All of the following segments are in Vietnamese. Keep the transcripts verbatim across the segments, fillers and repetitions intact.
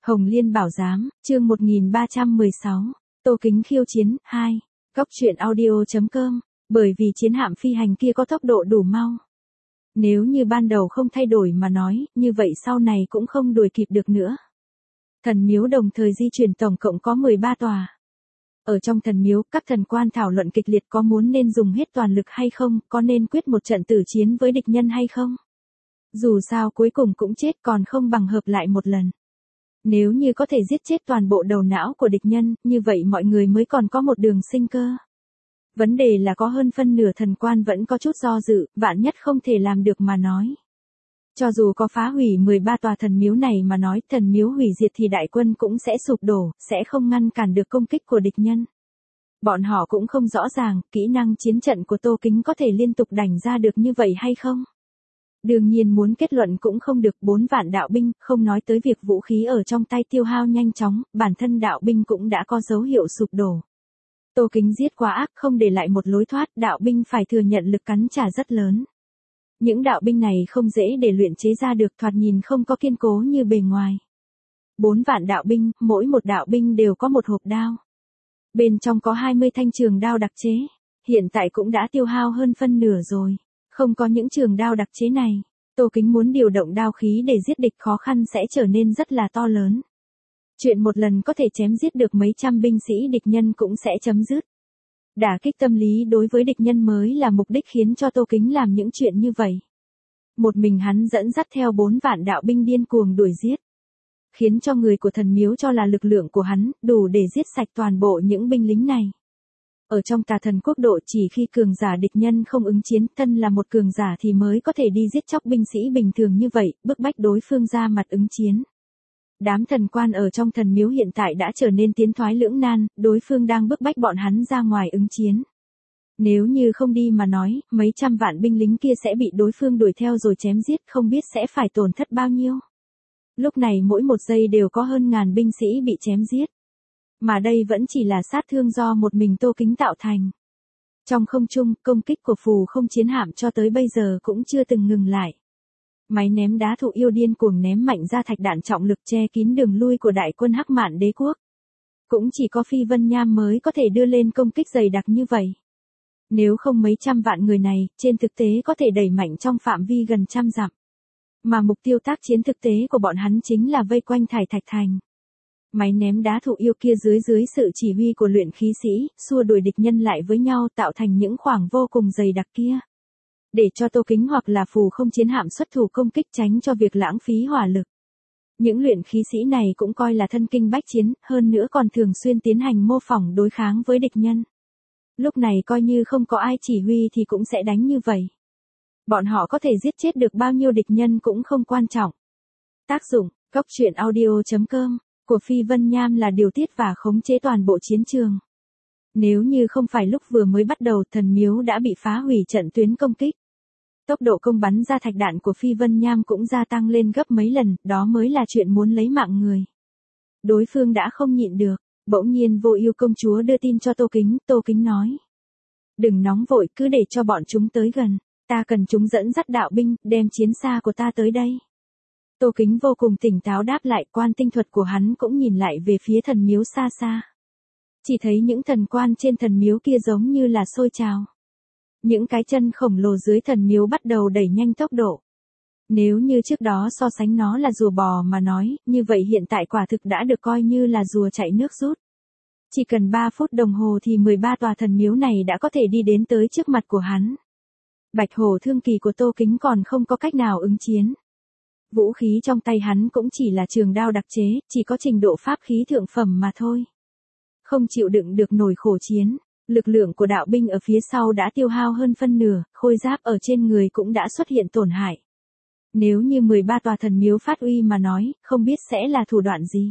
Hồng Liên Bảo Giám, chương một nghìn ba trăm mười sáu, Tô Kính khiêu chiến, hai, Góc truyện audio.com, bởi vì chiến hạm phi hành kia có tốc độ đủ mau. Nếu như ban đầu không thay đổi mà nói, như vậy sau này cũng không đuổi kịp được nữa. Thần miếu đồng thời di chuyển tổng cộng có mười ba tòa. Ở trong thần miếu, các thần quan thảo luận kịch liệt có muốn nên dùng hết toàn lực hay không, có nên quyết một trận tử chiến với địch nhân hay không. Dù sao cuối cùng cũng chết còn không bằng hợp lại một lần. Nếu như có thể giết chết toàn bộ đầu não của địch nhân, như vậy mọi người mới còn có một đường sinh cơ. Vấn đề là có hơn phân nửa thần quan vẫn có chút do dự, vạn nhất không thể làm được mà nói. Cho dù có phá hủy mười ba tòa thần miếu này mà nói thần miếu hủy diệt thì đại quân cũng sẽ sụp đổ, sẽ không ngăn cản được công kích của địch nhân. Bọn họ cũng không rõ ràng, kỹ năng chiến trận của Tô Kính có thể liên tục đánh ra được như vậy hay không. Đương nhiên muốn kết luận cũng không được, bốn vạn đạo binh, không nói tới việc vũ khí ở trong tay tiêu hao nhanh chóng, bản thân đạo binh cũng đã có dấu hiệu sụp đổ. Tô Kính giết quá ác, không để lại một lối thoát, đạo binh phải thừa nhận lực cắn trả rất lớn. Những đạo binh này không dễ để luyện chế ra được, thoạt nhìn không có kiên cố như bề ngoài. Bốn vạn đạo binh, mỗi một đạo binh đều có một hộp đao. Bên trong có hai mươi thanh trường đao đặc chế, hiện tại cũng đã tiêu hao hơn phân nửa rồi. Không có những trường đao đặc chế này, Tô Kính muốn điều động đao khí để giết địch khó khăn sẽ trở nên rất là to lớn. Chuyện một lần có thể chém giết được mấy trăm binh sĩ địch nhân cũng sẽ chấm dứt. Đả kích tâm lý đối với địch nhân mới là mục đích khiến cho Tô Kính làm những chuyện như vậy. Một mình hắn dẫn dắt theo bốn vạn đạo binh điên cuồng đuổi giết. Khiến cho người của thần miếu cho là lực lượng của hắn đủ để giết sạch toàn bộ những binh lính này. Ở trong Tà Thần Quốc độ chỉ khi cường giả địch nhân không ứng chiến, thân là một cường giả thì mới có thể đi giết chóc binh sĩ bình thường như vậy, bức bách đối phương ra mặt ứng chiến. Đám thần quan ở trong thần miếu hiện tại đã trở nên tiến thoái lưỡng nan, đối phương đang bức bách bọn hắn ra ngoài ứng chiến. Nếu như không đi mà nói, mấy trăm vạn binh lính kia sẽ bị đối phương đuổi theo rồi chém giết, không biết sẽ phải tổn thất bao nhiêu. Lúc này mỗi một giây đều có hơn ngàn binh sĩ bị chém giết. Mà đây vẫn chỉ là sát thương do một mình Tô Kính tạo thành. Trong không trung, công kích của phù không chiến hạm cho tới bây giờ cũng chưa từng ngừng lại. Máy ném đá thụ yêu điên cuồng ném mạnh ra thạch đạn trọng lực che kín đường lui của đại quân Hắc Mạn Đế quốc. Cũng chỉ có Phi Vân Nham mới có thể đưa lên công kích dày đặc như vậy. Nếu không mấy trăm vạn người này, trên thực tế có thể đẩy mạnh trong phạm vi gần trăm dặm. Mà mục tiêu tác chiến thực tế của bọn hắn chính là vây quanh Thải Thạch Thành. Máy ném đá thụ yêu kia dưới dưới sự chỉ huy của luyện khí sĩ, xua đuổi địch nhân lại với nhau tạo thành những khoảng vô cùng dày đặc kia. Để cho Tô Kính hoặc là phù không chiến hạm xuất thủ công kích tránh cho việc lãng phí hỏa lực. Những luyện khí sĩ này cũng coi là thân kinh bách chiến, hơn nữa còn thường xuyên tiến hành mô phỏng đối kháng với địch nhân. Lúc này coi như không có ai chỉ huy thì cũng sẽ đánh như vậy. Bọn họ có thể giết chết được bao nhiêu địch nhân cũng không quan trọng. Tác dụng, Góc truyện audio.com của Phi Vân Nham là điều tiết và khống chế toàn bộ chiến trường. Nếu như không phải lúc vừa mới bắt đầu thần miếu đã bị phá hủy trận tuyến công kích. Tốc độ công bắn ra thạch đạn của Phi Vân Nham cũng gia tăng lên gấp mấy lần, đó mới là chuyện muốn lấy mạng người. Đối phương đã không nhịn được, bỗng nhiên Vô Ưu công chúa đưa tin cho Tô Kính, Tô Kính nói. Đừng nóng vội, cứ để cho bọn chúng tới gần, ta cần chúng dẫn dắt đạo binh, đem chiến xa của ta tới đây. Tô Kính vô cùng tỉnh táo đáp lại, quan tinh thuật của hắn cũng nhìn lại về phía thần miếu xa xa. Chỉ thấy những thần quan trên thần miếu kia giống như là sôi trào. Những cái chân khổng lồ dưới thần miếu bắt đầu đẩy nhanh tốc độ. Nếu như trước đó so sánh nó là rùa bò mà nói, như vậy hiện tại quả thực đã được coi như là rùa chạy nước rút. Chỉ cần ba phút đồng hồ thì mười ba tòa thần miếu này đã có thể đi đến tới trước mặt của hắn. Bạch hổ thương kỳ của Tô Kính còn không có cách nào ứng chiến. Vũ khí trong tay hắn cũng chỉ là trường đao đặc chế, chỉ có trình độ pháp khí thượng phẩm mà thôi. Không chịu đựng được nổi khổ chiến. Lực lượng của đạo binh ở phía sau đã tiêu hao hơn phân nửa, khôi giáp ở trên người cũng đã xuất hiện tổn hại. Nếu như mười ba tòa thần miếu phát uy mà nói, không biết sẽ là thủ đoạn gì.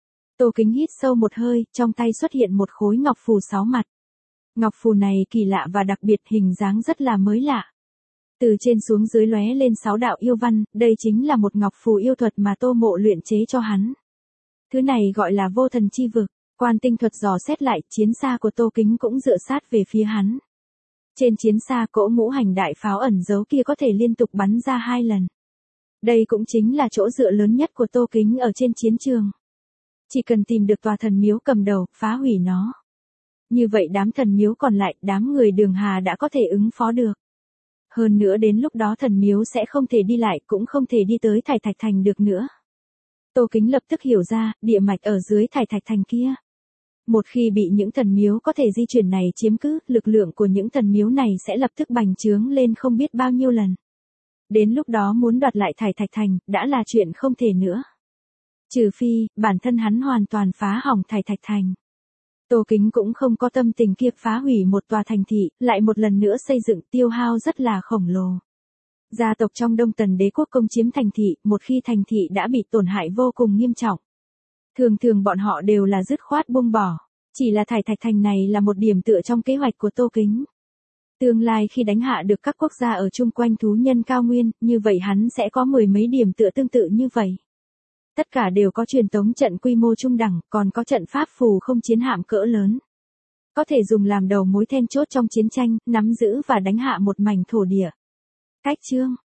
Tô Kính hít sâu một hơi, trong tay xuất hiện một khối ngọc phù sáu mặt. Ngọc phù này kỳ lạ và đặc biệt, hình dáng rất là mới lạ. Từ trên xuống dưới lóe lên sáu đạo yêu văn, đây chính là một ngọc phù yêu thuật mà Tô Mộ luyện chế cho hắn. Thứ này gọi là vô thần chi vực. Quan tinh thuật dò xét lại, chiến xa của Tô Kính cũng dựa sát về phía hắn. Trên chiến xa cỗ ngũ hành đại pháo ẩn giấu kia có thể liên tục bắn ra hai lần. Đây cũng chính là chỗ dựa lớn nhất của Tô Kính ở trên chiến trường. Chỉ cần tìm được tòa thần miếu cầm đầu, phá hủy nó. Như vậy đám thần miếu còn lại, đám người Đường Hà đã có thể ứng phó được. Hơn nữa đến lúc đó thần miếu sẽ không thể đi lại, cũng không thể đi tới Thải Thạch Thành được nữa. Tô Kính lập tức hiểu ra, địa mạch ở dưới Thải Thạch Thành kia. Một khi bị những thần miếu có thể di chuyển này chiếm cứ, lực lượng của những thần miếu này sẽ lập tức bành trướng lên không biết bao nhiêu lần. Đến lúc đó muốn đoạt lại Thải Thạch Thành, đã là chuyện không thể nữa. Trừ phi, bản thân hắn hoàn toàn phá hỏng Thải Thạch Thành. Tô Kính cũng không có tâm tình kia phá hủy một tòa thành thị, lại một lần nữa xây dựng, tiêu hao rất là khổng lồ. Gia tộc trong Đông Tần Đế quốc công chiếm thành thị, một khi thành thị đã bị tổn hại vô cùng nghiêm trọng. Thường thường bọn họ đều là dứt khoát buông bỏ, chỉ là Thải Thạch Thành này là một điểm tựa trong kế hoạch của Tô Kính. Tương lai khi đánh hạ được các quốc gia ở chung quanh thú nhân cao nguyên, như vậy hắn sẽ có mười mấy điểm tựa tương tự như vậy. Tất cả đều có truyền tống trận quy mô trung đẳng, còn có trận pháp phù không chiến hạm cỡ lớn. Có thể dùng làm đầu mối then chốt trong chiến tranh, nắm giữ và đánh hạ một mảnh thổ địa. Cách chương